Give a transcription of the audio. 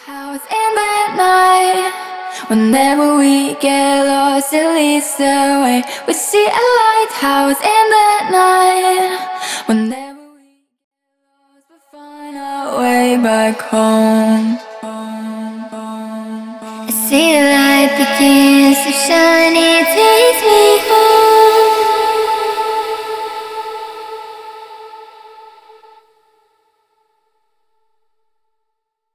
House in the night, whenever we get lost, it leads the way. We see a lighthouse in the night. Whenever we get lost, we find our way back home. I see the light begins to shine, it takes me home.